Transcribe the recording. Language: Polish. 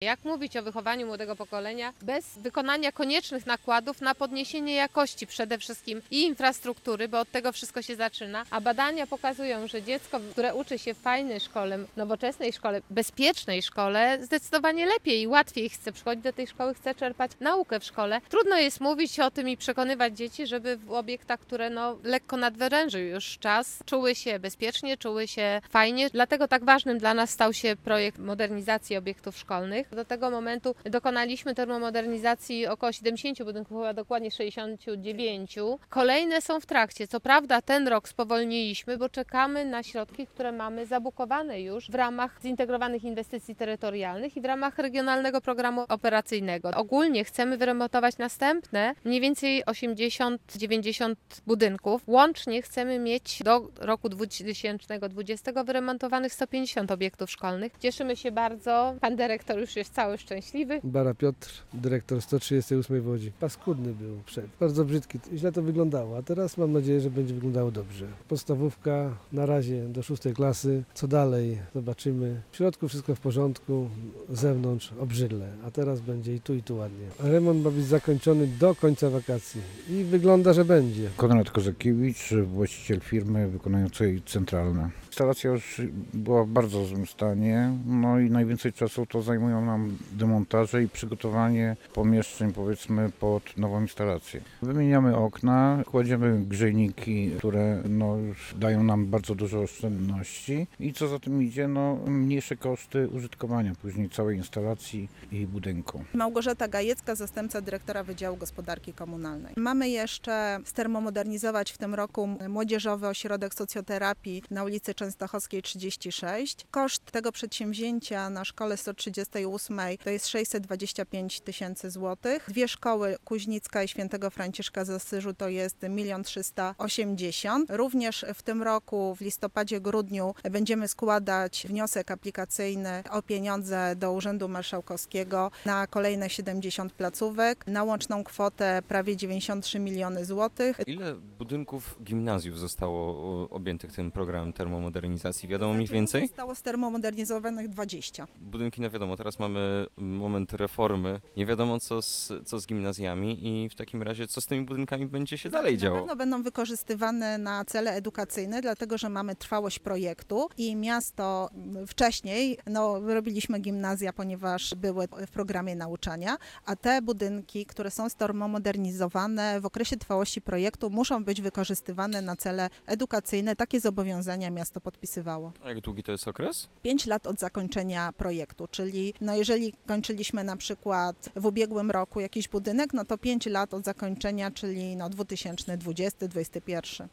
Jak mówić o wychowaniu młodego pokolenia bez wykonania koniecznych nakładów na podniesienie jakości przede wszystkim i infrastruktury, bo od tego wszystko się zaczyna, a badania pokazują, że dziecko, które uczy się w fajnej szkole, nowoczesnej szkole, bezpiecznej szkole, zdecydowanie lepiej i łatwiej chce przychodzić do tej szkoły, chce czerpać naukę w szkole. Trudno jest mówić o tym i przekonywać dzieci, żeby w obiektach, które lekko nadwyrężył już czas, czuły się bezpiecznie, czuły się fajnie. Dlatego tak ważnym dla nas stał się projekt modernizacji obiektów szkolnych. Do tego momentu dokonaliśmy termomodernizacji około 70 budynków, chyba dokładnie 69. Kolejne są w trakcie. Co prawda ten rok spowolniliśmy, bo czekamy na środki, które mamy zabukowane już w ramach zintegrowanych inwestycji terytorialnych i w ramach regionalnego programu operacyjnego. Ogólnie chcemy wyremontować następne mniej więcej 80-90 budynków. Łącznie chcemy mieć do roku 2020 wyremontowanych 150 obiektów szkolnych. Cieszymy się bardzo. Pan dyrektor już jest cały szczęśliwy. Bara Piotr, dyrektor 138 w Łodzi. Paskudny był przed, bardzo brzydki. Źle to wyglądało, a teraz mam nadzieję, że będzie wyglądało dobrze. Podstawówka na razie do 6 klasy. Co dalej? Zobaczymy. W środku wszystko w porządku, z zewnątrz obrzydle, a teraz będzie i tu ładnie. Remont ma być zakończony do końca wakacji i wygląda, że będzie. Konrad Kozakiewicz, właściciel firmy wykonującej centralne. Instalacja już była w bardzo złym stanie, no i najwięcej czasu to zajmują nam demontaże i przygotowanie pomieszczeń, powiedzmy, pod nową instalację. Wymieniamy okna, kładziemy grzejniki, które już dają nam bardzo dużo oszczędności i co za tym idzie, mniejsze koszty użytkowania później całej instalacji i budynku. Małgorzata Gajecka, zastępca dyrektora Wydziału Gospodarki Komunalnej. Mamy jeszcze stermomodernizować w tym roku młodzieżowy ośrodek socjoterapii na ulicy Częstochowskiej 36. Koszt tego przedsięwzięcia na szkole 138 to jest 625 000 złotych. Dwie szkoły, Kuźnicka i Świętego Franciszka z Asyżu, to jest 1 380 000. Również w tym roku, w listopadzie, grudniu będziemy składać wniosek aplikacyjny o pieniądze do Urzędu Marszałkowskiego na kolejne 70 placówek, na łączną kwotę prawie 93 miliony złotych. Ile budynków gimnazjów zostało objętych tym programem termomodernizacji? Wiadomo mniej więcej? Zostało stermomodernizowanych 20. Budynki, wiadomo, teraz mamy moment reformy. Nie wiadomo co z gimnazjami i w takim razie co z tymi budynkami będzie się dalej Na działo? pewno będą wykorzystywane na cele edukacyjne, dlatego że mamy trwałość projektu i miasto wcześniej robiliśmy gimnazja, ponieważ były w programie nauczania, a te budynki, które są termomodernizowane w okresie trwałości projektu, muszą być wykorzystywane na cele edukacyjne. Takie zobowiązania miasto podpisywało. A jak długi to jest okres? 5 lat od zakończenia projektu, czyli jeżeli kończyliśmy na przykład w ubiegłym roku jakiś budynek, to 5 lat od zakończenia, czyli 2020-2021.